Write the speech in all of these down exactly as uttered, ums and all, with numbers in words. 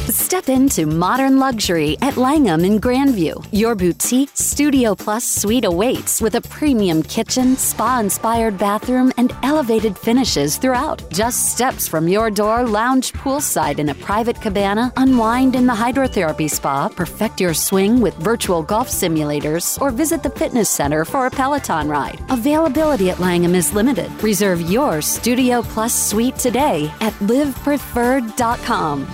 Step into modern luxury at Langham in Grandview. Your boutique Studio Plus suite awaits with a premium kitchen, spa-inspired bathroom, and elevated finishes throughout. Just steps from your door, lounge poolside in a private cabana, unwind in the hydrotherapy spa, perfect your swing with virtual golf simulators, or visit the fitness center for a Peloton ride. Availability at Langham is limited. Reserve your Studio Plus suite today at live preferred dot com.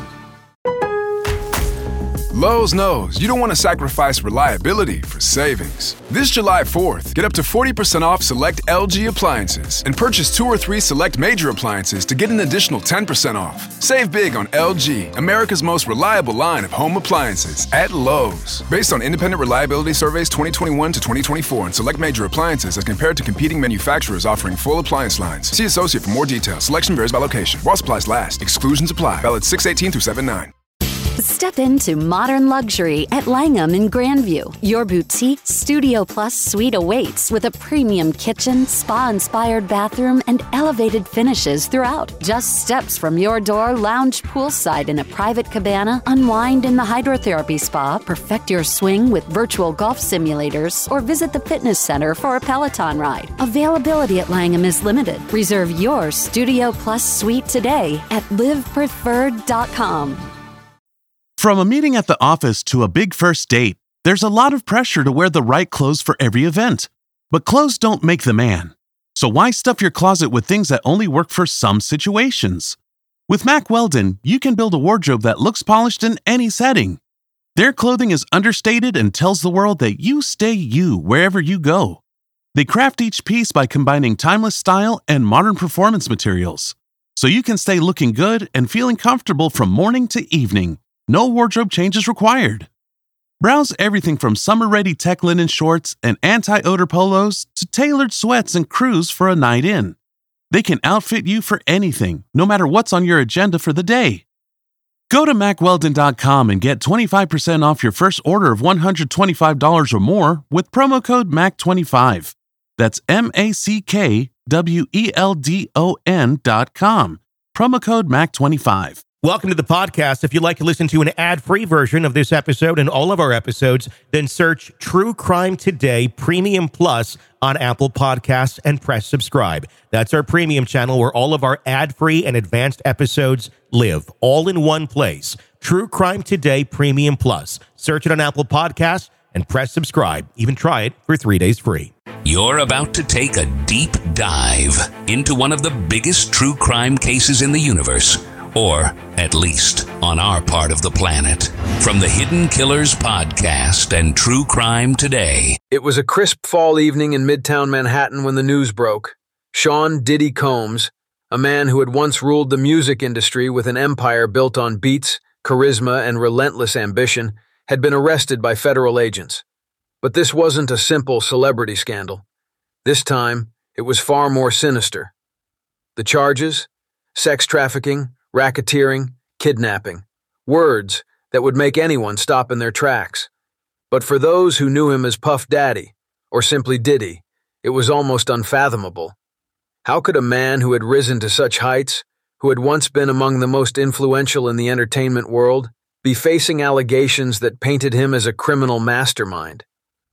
Lowe's knows you don't want to sacrifice reliability for savings. This July fourth, get up to forty percent off select L G appliances and purchase two or three select major appliances to get an additional ten percent off. Save big on L G, America's most reliable line of home appliances at Lowe's. Based on independent reliability surveys twenty twenty-one to twenty twenty-four and select major appliances as compared to competing manufacturers offering full appliance lines. See associate for more details. Selection varies by location. While supplies last. Exclusions apply. Valid six eighteen through seven nine. Step into modern luxury at Langham in Grandview. Your boutique Studio Plus suite awaits with a premium kitchen, spa-inspired bathroom, and elevated finishes throughout. Just steps from your door, lounge poolside in a private cabana, unwind in the hydrotherapy spa, perfect your swing with virtual golf simulators, or visit the fitness center for a Peloton ride. Availability at Langham is limited. Reserve your Studio Plus suite today at live preferred dot com. From a meeting at the office to a big first date, there's a lot of pressure to wear the right clothes for every event. But clothes don't make the man. So why stuff your closet with things that only work for some situations? With Mack Weldon, you can build a wardrobe that looks polished in any setting. Their clothing is understated and tells the world that you stay you wherever you go. They craft each piece by combining timeless style and modern performance materials, so you can stay looking good and feeling comfortable from morning to evening. No wardrobe changes required. Browse everything from summer-ready tech linen shorts and anti-odor polos to tailored sweats and crews for a night in. They can outfit you for anything, no matter what's on your agenda for the day. Go to mack weldon dot com and get twenty-five percent off your first order of one hundred twenty-five dollars or more with promo code M A C twenty-five. That's M A C K W E L D O N dot com. Promo code M A C twenty-five. Welcome to the podcast. If you'd like to listen to an ad-free version of this episode and all of our episodes, then search True Crime Today Premium Plus on Apple Podcasts and press subscribe. That's our premium channel where all of our ad-free and advanced episodes live, all in one place. True Crime Today Premium Plus. Search it on Apple Podcasts and press subscribe. Even try it for three days free. You're about to take a deep dive into one of the biggest true crime cases in the universe. Or, at least, on our part of the planet. From the Hidden Killers podcast and True Crime Today. It was a crisp fall evening in Midtown Manhattan when the news broke. Sean Diddy Combs, a man who had once ruled the music industry with an empire built on beats, charisma, and relentless ambition, had been arrested by federal agents. But this wasn't a simple celebrity scandal. This time, it was far more sinister. The charges? Sex trafficking, racketeering, kidnapping. Words that would make anyone stop in their tracks. But for those who knew him as Puff Daddy, or simply Diddy, it was almost unfathomable. How could a man who had risen to such heights, who had once been among the most influential in the entertainment world, be facing allegations that painted him as a criminal mastermind?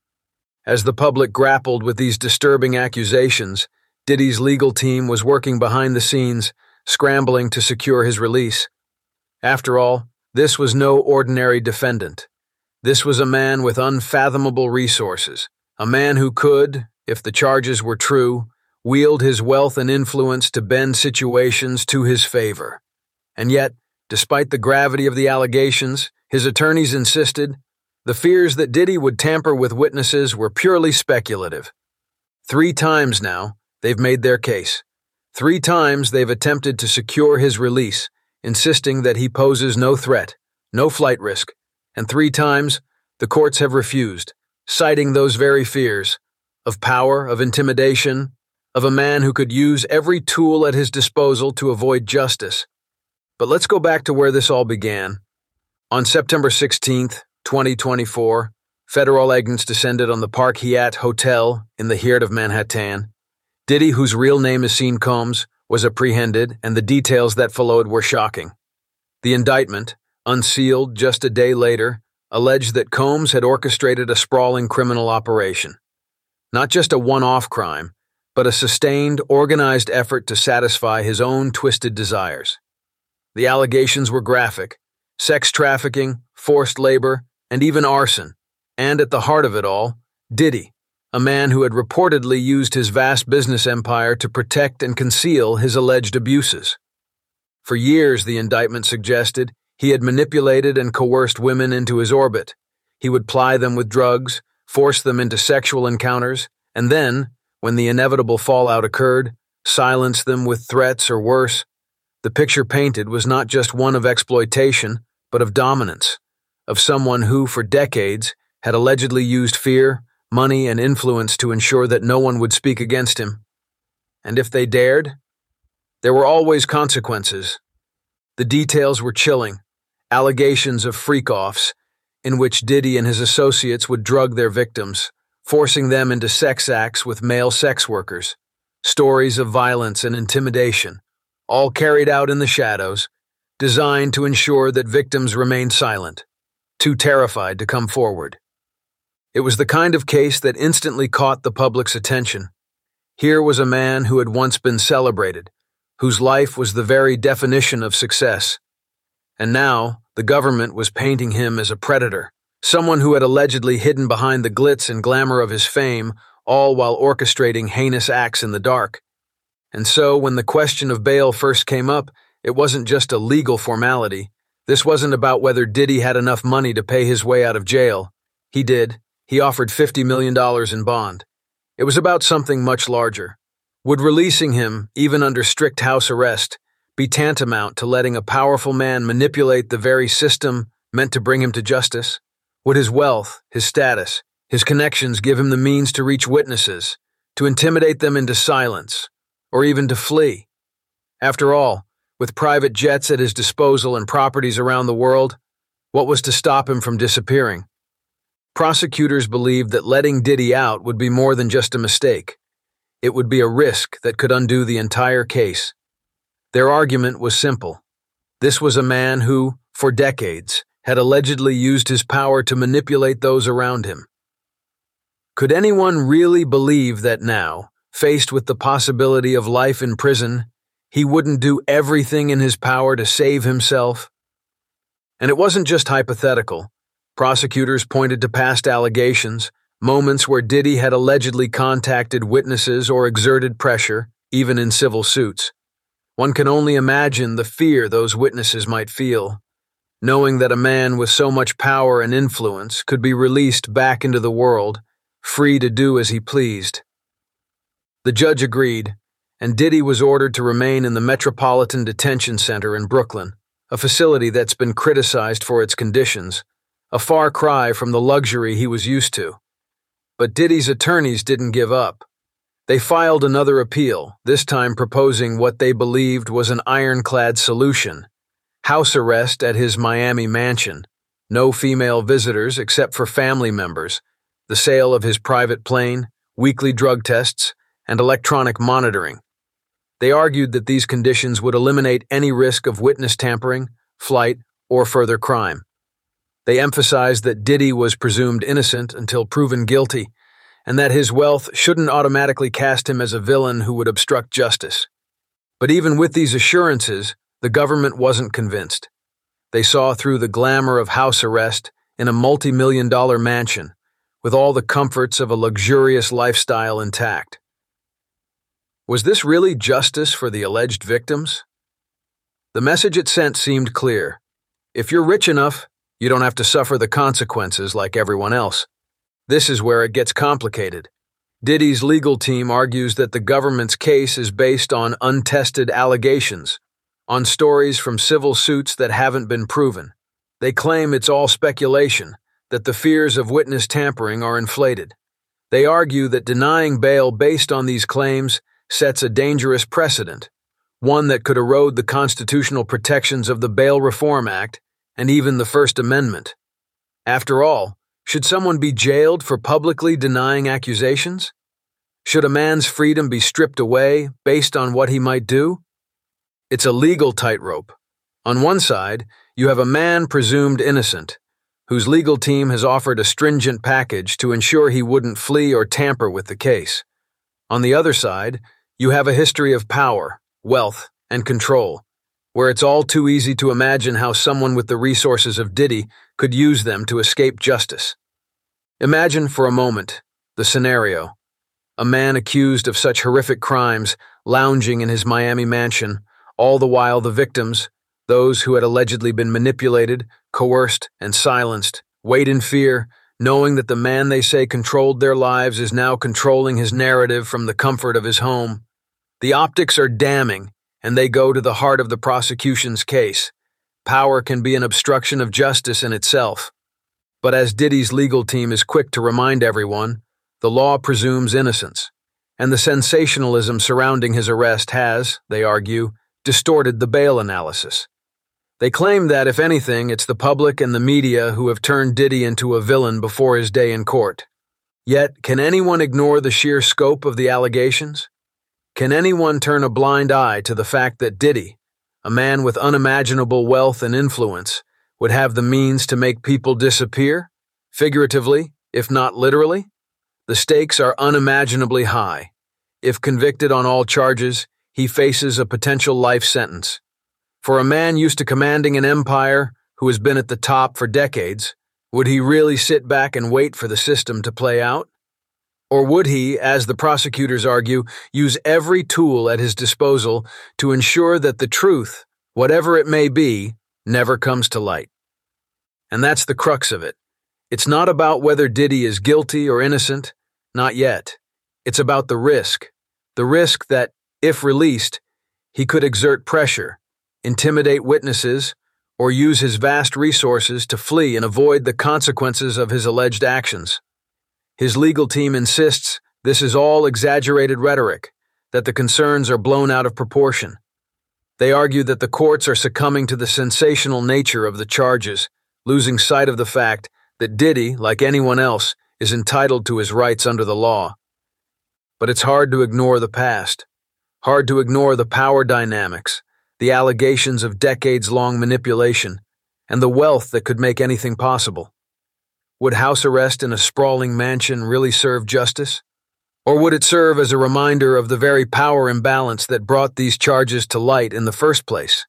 As the public grappled with these disturbing accusations, Diddy's legal team was working behind the scenes, scrambling to secure his release. After all, this was no ordinary defendant. This was a man with unfathomable resources, a man who could, if the charges were true, wield his wealth and influence to bend situations to his favor. And yet, despite the gravity of the allegations, his attorneys insisted, the fears that Diddy would tamper with witnesses were purely speculative. Three times now, they've made their case. Three times they've attempted to secure his release, insisting that he poses no threat, no flight risk, and three times the courts have refused, citing those very fears of power, of intimidation, of a man who could use every tool at his disposal to avoid justice. But let's go back to where this all began. On September sixteenth, twenty twenty-four, federal agents descended on the Park Hyatt Hotel in the heart of Manhattan. Diddy, whose real name is Sean Combs, was apprehended, and the details that followed were shocking. The indictment, unsealed just a day later, alleged that Combs had orchestrated a sprawling criminal operation. Not just a one-off crime, but a sustained, organized effort to satisfy his own twisted desires. The allegations were graphic: sex trafficking, forced labor, and even arson. And at the heart of it all, Diddy, a man who had reportedly used his vast business empire to protect and conceal his alleged abuses. For years, the indictment suggested, he had manipulated and coerced women into his orbit. He would ply them with drugs, force them into sexual encounters, and then, when the inevitable fallout occurred, silence them with threats or worse. The picture painted was not just one of exploitation, but of dominance, of someone who, for decades, had allegedly used fear, money, and influence to ensure that no one would speak against him. And if they dared, there were always consequences. The details were chilling: allegations of freak-offs, in which Diddy and his associates would drug their victims, forcing them into sex acts with male sex workers, stories of violence and intimidation, all carried out in the shadows, designed to ensure that victims remained silent, too terrified to come forward. It was the kind of case that instantly caught the public's attention. Here was a man who had once been celebrated, whose life was the very definition of success. And now, the government was painting him as a predator, someone who had allegedly hidden behind the glitz and glamour of his fame, all while orchestrating heinous acts in the dark. And so, when the question of bail first came up, it wasn't just a legal formality. This wasn't about whether Diddy had enough money to pay his way out of jail. He did. He offered fifty million dollars in bond. It was about something much larger. Would releasing him, even under strict house arrest, be tantamount to letting a powerful man manipulate the very system meant to bring him to justice? Would his wealth, his status, his connections give him the means to reach witnesses, to intimidate them into silence, or even to flee? After all, with private jets at his disposal and properties around the world, what was to stop him from disappearing? Prosecutors believed that letting Diddy out would be more than just a mistake. It would be a risk that could undo the entire case. Their argument was simple. This was a man who, for decades, had allegedly used his power to manipulate those around him. Could anyone really believe that now, faced with the possibility of life in prison, he wouldn't do everything in his power to save himself? And it wasn't just hypothetical. Prosecutors pointed to past allegations, moments where Diddy had allegedly contacted witnesses or exerted pressure, even in civil suits. One can only imagine the fear those witnesses might feel, knowing that a man with so much power and influence could be released back into the world, free to do as he pleased. The judge agreed, and Diddy was ordered to remain in the Metropolitan Detention Center in Brooklyn, a facility that's been criticized for its conditions, a far cry from the luxury he was used to. But Diddy's attorneys didn't give up. They filed another appeal, this time proposing what they believed was an ironclad solution: house arrest at his Miami mansion, no female visitors except for family members, the sale of his private plane, weekly drug tests, and electronic monitoring. They argued that these conditions would eliminate any risk of witness tampering, flight, or further crime. They emphasized that Diddy was presumed innocent until proven guilty, and that his wealth shouldn't automatically cast him as a villain who would obstruct justice. But even with these assurances, the government wasn't convinced. They saw through the glamour of house arrest in a multi-million dollar mansion, with all the comforts of a luxurious lifestyle intact. Was this really justice for the alleged victims? The message it sent seemed clear. If you're rich enough, you don't have to suffer the consequences like everyone else. This is where it gets complicated. Diddy's legal team argues that the government's case is based on untested allegations, on stories from civil suits that haven't been proven. They claim it's all speculation, that the fears of witness tampering are inflated. They argue that denying bail based on these claims sets a dangerous precedent, one that could erode the constitutional protections of the Bail Reform Act and even the First Amendment. After all, should someone be jailed for publicly denying accusations? Should a man's freedom be stripped away based on what he might do? It's a legal tightrope. On one side, you have a man presumed innocent, whose legal team has offered a stringent package to ensure he wouldn't flee or tamper with the case. On the other side, you have a history of power, wealth, and control, where it's all too easy to imagine how someone with the resources of Diddy could use them to escape justice. Imagine for a moment the scenario. A man accused of such horrific crimes lounging in his Miami mansion, all the while the victims, those who had allegedly been manipulated, coerced, and silenced, wait in fear, knowing that the man they say controlled their lives is now controlling his narrative from the comfort of his home. The optics are damning, and they go to the heart of the prosecution's case. Power can be an obstruction of justice in itself. But as Diddy's legal team is quick to remind everyone, the law presumes innocence, and the sensationalism surrounding his arrest has, they argue, distorted the bail analysis. They claim that, if anything, it's the public and the media who have turned Diddy into a villain before his day in court. Yet, can anyone ignore the sheer scope of the allegations? Can anyone turn a blind eye to the fact that Diddy, a man with unimaginable wealth and influence, would have the means to make people disappear, figuratively, if not literally? The stakes are unimaginably high. If convicted on all charges, he faces a potential life sentence. For a man used to commanding an empire who has been at the top for decades, would he really sit back and wait for the system to play out? Or would he, as the prosecutors argue, use every tool at his disposal to ensure that the truth, whatever it may be, never comes to light? And that's the crux of it. It's not about whether Diddy is guilty or innocent, not yet. It's about the risk, the risk that, if released, he could exert pressure, intimidate witnesses, or use his vast resources to flee and avoid the consequences of his alleged actions. His legal team insists this is all exaggerated rhetoric, that the concerns are blown out of proportion. They argue that the courts are succumbing to the sensational nature of the charges, losing sight of the fact that Diddy, like anyone else, is entitled to his rights under the law. But it's hard to ignore the past, hard to ignore the power dynamics, the allegations of decades-long manipulation, and the wealth that could make anything possible. Would house arrest in a sprawling mansion really serve justice? Or would it serve as a reminder of the very power imbalance that brought these charges to light in the first place?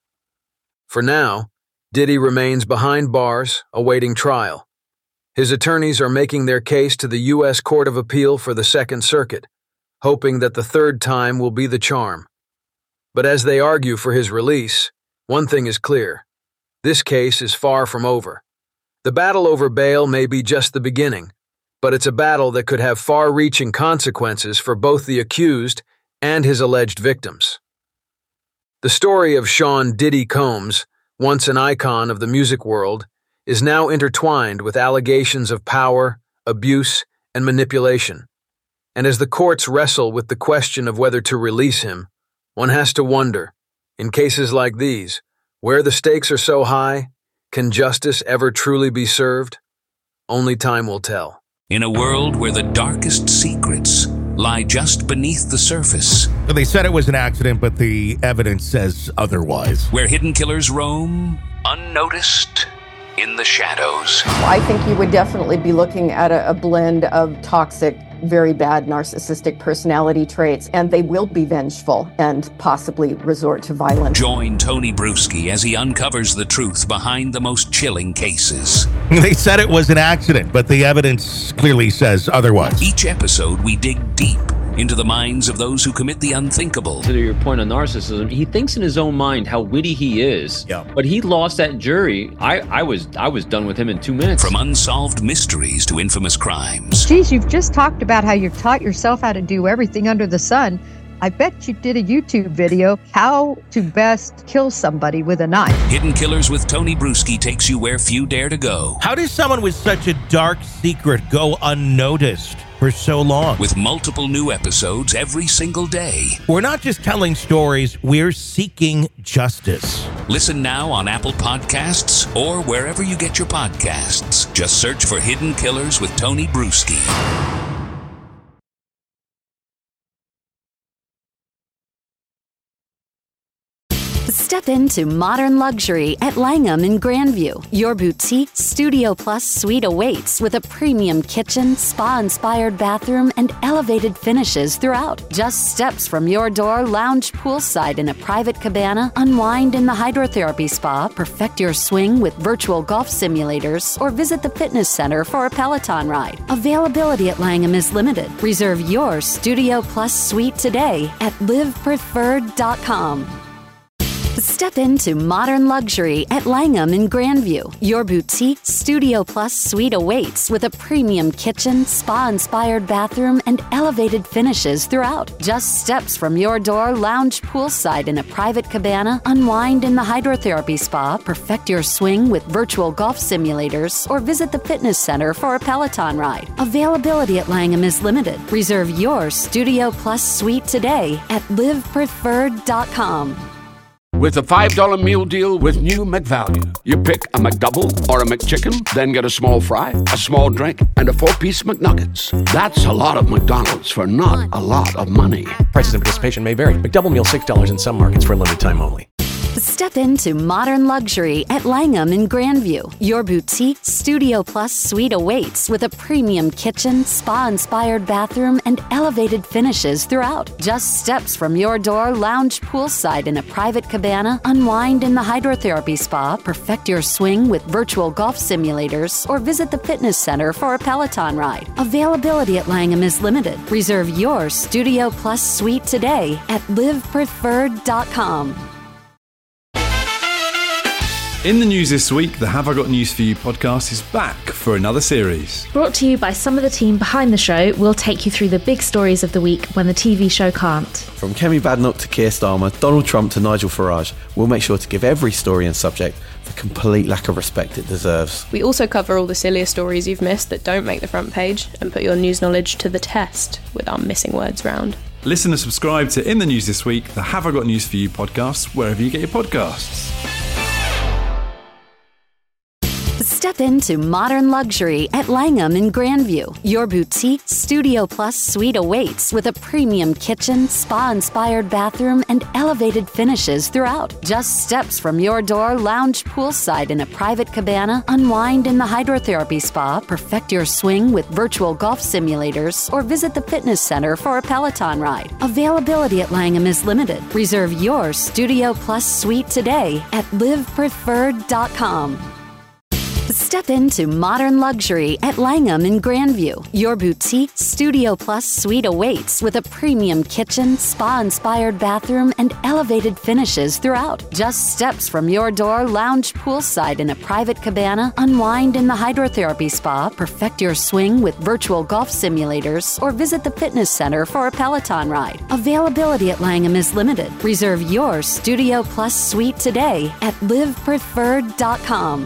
For now, Diddy remains behind bars, awaiting trial. His attorneys are making their case to the U S Court of Appeal for the Second Circuit, hoping that the third time will be the charm. But as they argue for his release, one thing is clear. This case is far from over. The battle over bail may be just the beginning, but it's a battle that could have far-reaching consequences for both the accused and his alleged victims. The story of Sean Diddy Combs, once an icon of the music world, is now intertwined with allegations of power, abuse, and manipulation. And as the courts wrestle with the question of whether to release him, one has to wonder, in cases like these, where the stakes are so high, can justice ever truly be served? Only time will tell. In a world where the darkest secrets lie just beneath the surface. They said it was an accident, but the evidence says otherwise. Where hidden killers roam, unnoticed, in the shadows. I think you would definitely be looking at a, a blend of toxic, very bad narcissistic personality traits, and they will be vengeful and possibly resort to violence. Join Tony Bruschi as he uncovers the truth behind the most chilling cases. They said it was an accident, but the evidence clearly says otherwise. Each episode, we dig deep into the minds of those who commit the unthinkable. To your point on narcissism, he thinks in his own mind how witty he is. Yeah. But he lost that jury. I, I was I was done with him in two minutes. From unsolved mysteries to infamous crimes. Geez, you've just talked about how you've taught yourself how to do everything under the sun. I bet you did a YouTube video, how to best kill somebody with a knife. Hidden Killers with Tony Bruschi takes you where few dare to go. How does someone with such a dark secret go unnoticed for so long? With multiple new episodes every single day. We're not just telling stories, we're seeking justice. Listen now on Apple Podcasts or wherever you get your podcasts. Just search for Hidden Killers with Tony Bruschi. Step Step into modern luxury at Langham in Grandview. Your boutique Studio Plus suite awaits with a premium kitchen, spa-inspired bathroom, and elevated finishes throughout. Just steps from your door, lounge poolside in a private cabana, unwind in the hydrotherapy spa, perfect your swing with virtual golf simulators, or visit the fitness center for a Peloton ride. Availability at Langham is limited. Reserve your Studio Plus suite today at live preferred dot com. Step into modern luxury at Langham in Grandview. Your boutique Studio Plus suite awaits with a premium kitchen, spa-inspired bathroom, and elevated finishes throughout. Just steps from your door, lounge poolside in a private cabana, unwind in the hydrotherapy spa, perfect your swing with virtual golf simulators, or visit the fitness center for a Peloton ride. Availability at Langham is limited. Reserve your Studio Plus suite today at live preferred dot com. With a five dollar meal deal with new McValue. You pick a McDouble or a McChicken, then get a small fry, a small drink, and a four-piece McNuggets. That's a lot of McDonald's for not a lot of money. Prices and participation may vary. McDouble meal six dollars in some markets for a limited time only. Step into modern luxury at Langham in Grandview. Your boutique Studio Plus suite awaits with a premium kitchen, spa-inspired bathroom, and elevated finishes throughout. Just steps from your door, lounge poolside in a private cabana, unwind in the hydrotherapy spa, perfect your swing with virtual golf simulators, or visit the fitness center for a Peloton ride. Availability at Langham is limited. Reserve your Studio Plus suite today at live preferred dot com. In the news this week, the Have I Got News For You podcast is back for another series. Brought to you by some of the team behind the show, we'll take you through the big stories of the week when the T V show can't. From Kemi Badenoch to Keir Starmer, Donald Trump to Nigel Farage, we'll make sure to give every story and subject the complete lack of respect it deserves. We also cover all the sillier stories you've missed that don't make the front page and put your news knowledge to the test with our missing words round. Listen and subscribe to In the News This Week, the Have I Got News For You podcast, wherever you get your podcasts. Step into modern luxury at Langham in Grandview. Your boutique Studio Plus suite awaits with a premium kitchen, spa-inspired bathroom, and elevated finishes throughout. Just steps from your door, lounge poolside in a private cabana, unwind in the hydrotherapy spa, perfect your swing with virtual golf simulators, or visit the fitness center for a Peloton ride. Availability at Langham is limited. Reserve your Studio Plus suite today at live preferred dot com. Step into modern luxury at Langham in Grandview. Your boutique Studio Plus suite awaits with a premium kitchen, spa-inspired bathroom, and elevated finishes throughout. Just steps from your door, lounge poolside in a private cabana, unwind in the hydrotherapy spa, perfect your swing with virtual golf simulators, or visit the fitness center for a Peloton ride. Availability at Langham is limited. Reserve your Studio Plus suite today at live preferred dot com.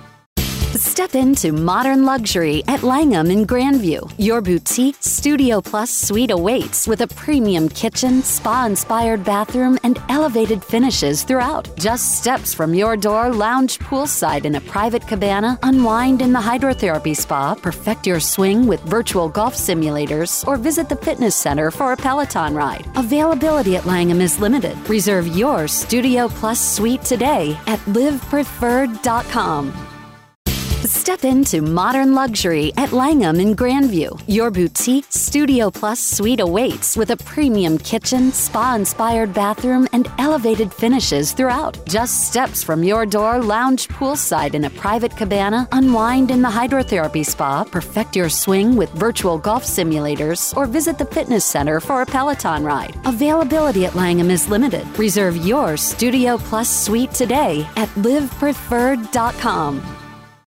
Step into modern luxury at Langham in Grandview. Your boutique Studio Plus suite awaits with a premium kitchen, spa-inspired bathroom, and elevated finishes throughout. Just steps from your door, lounge poolside in a private cabana, unwind in the hydrotherapy spa, perfect your swing with virtual golf simulators, or visit the fitness center for a Peloton ride. Availability at Langham is limited. Reserve your Studio Plus suite today at live preferred dot com. Step into modern luxury at Langham in Grandview. Your boutique Studio Plus suite awaits with a premium kitchen, spa-inspired bathroom, and elevated finishes throughout. Just steps from your door, lounge poolside in a private cabana, unwind in the hydrotherapy spa, perfect your swing with virtual golf simulators, or visit the fitness center for a Peloton ride. Availability at Langham is limited. Reserve your Studio Plus suite today at live preferred dot com.